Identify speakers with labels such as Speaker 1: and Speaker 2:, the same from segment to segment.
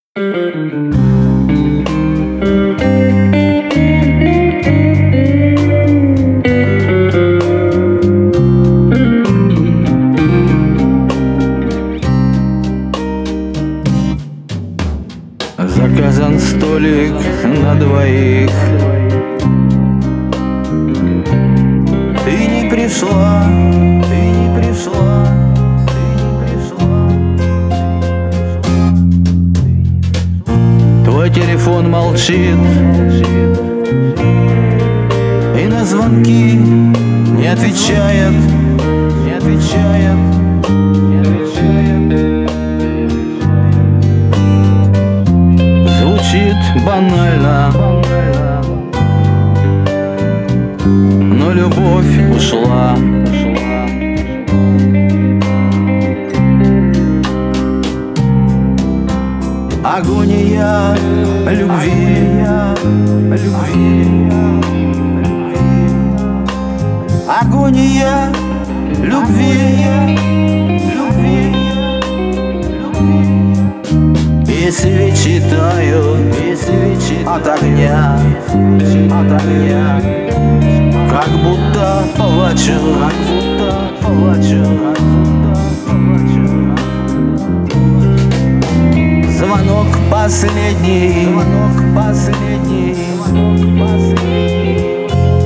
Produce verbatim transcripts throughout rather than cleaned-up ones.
Speaker 1: Заказан столик на двоих. Ты не пришла, ты не пришла, ты не пришла. Твой телефон молчит, и на звонки не отвечает, не отвечает, не отвечает. Звучит банально, но любовь ушла. Агония любви, любви. Агония любви, любви. И свечи тают, и свечи от огня, от огня. Как будто плачу, как будто плачу, как будто плачу. Звонок последний, звонок последний, звонок последний.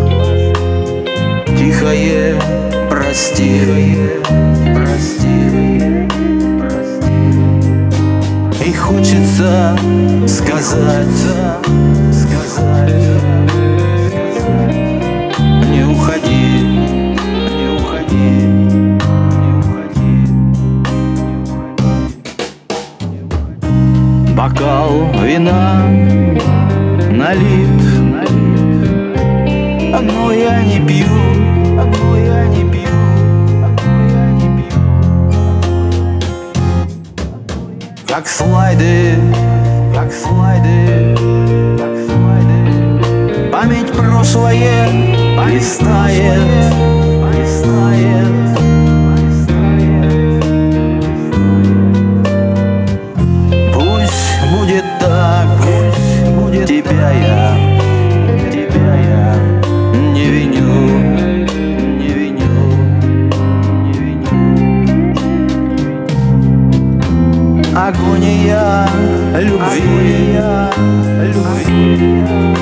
Speaker 1: Тихое прости, прости, прости. И хочется сказать, сказать. Не уходи, не уходи, не уходи, не уходи. Бокал вина налит, но я не пью, но я не пью, но я не пью. Как слайды, как слайды, как слайды. Память прошлое листает, листает, листает. Пусть будет так, пусть будет тебя я, тебя я не виню, не виню, не виню. Агония любви, любви.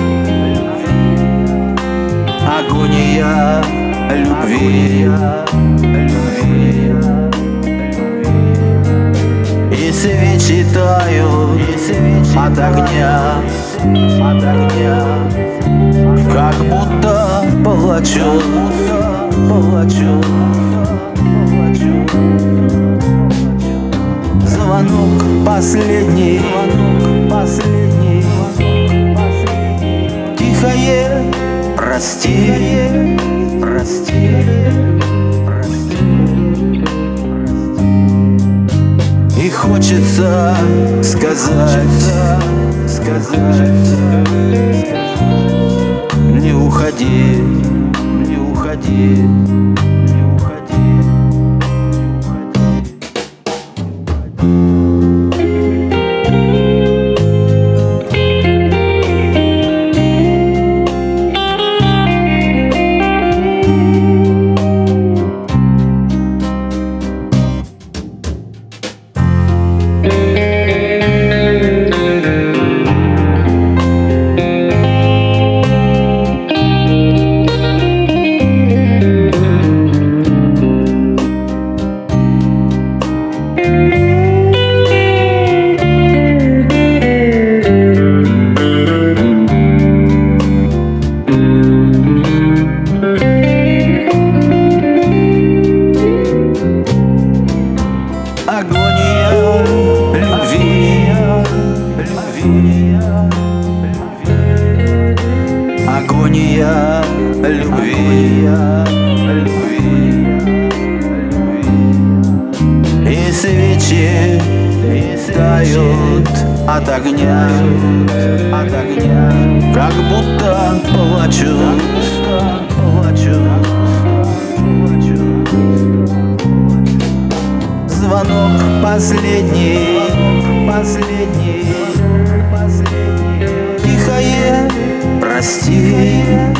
Speaker 1: Агония любви, любви. И свечи тают от огня, от огня. Как будто плачу, плачу, плачу. Звонок последний, звонок последний. Тихое прости, прости, прости. И хочется сказать, сказать. Не уходи, не уходи, не уходи. Агония любви, любви. Агония любви, любви. И свечи тают от огня, от огня. Как будто плачут, плачут. Звонок последний, последний. постель.